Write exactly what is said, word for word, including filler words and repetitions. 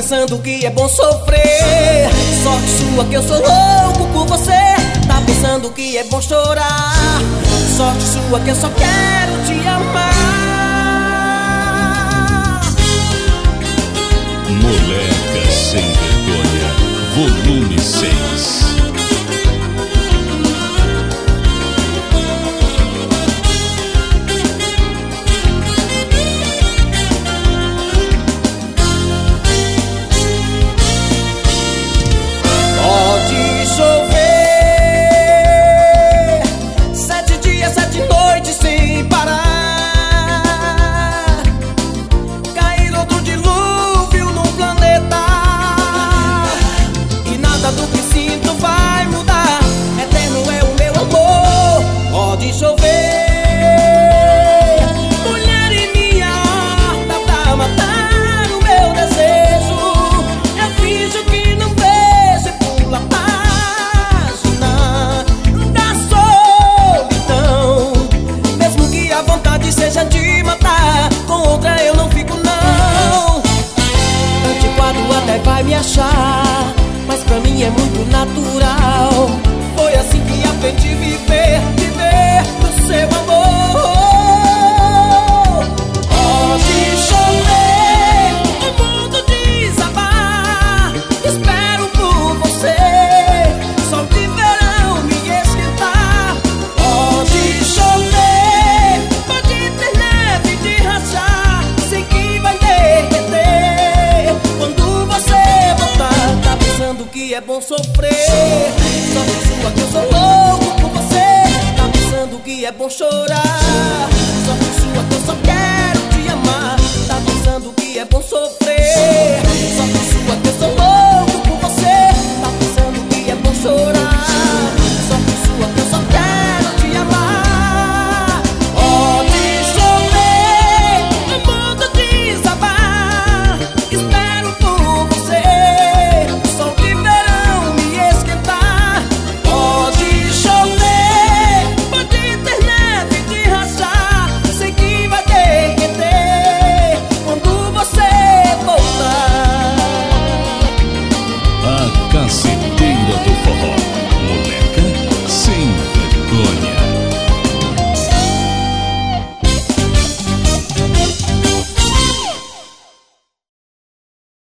pensando que é bom sofrer. Sorte sua que eu sou louco por você. Tá pensando que é bom chorar. Sorte sua que eu só quero te amar. Moleca Sem Vergonha, volume seis. Pode chover sete dias, sete noites sem parar. Cair outro dilúvio no planeta e nada do que sinto vai mudar. Eterno é o meu amor. Pode chover mulher em minha horta pra matar o meu desejo. Eu finjo que não vejo e pulo a página da solidão. Mesmo que a vontade seja de matar, com outra eu não fico não. Antiquado até vai me achar, mas pra mim é muito natural. Foi assim que aprendi a viver, viver do seu amor. Pode chover, o mundo desabar. Espero por você, sol de verão me esquentar. Pode chover, pode ter neve de rachar, sei que vai derreter quando você voltar. Tá pensando que é bom sofrer. Sorte sua que eu sou louco por você. Tá pensando que é bom chorar. Sorte sua que eu só quero te amar. Tá pensando que é bom sofrer.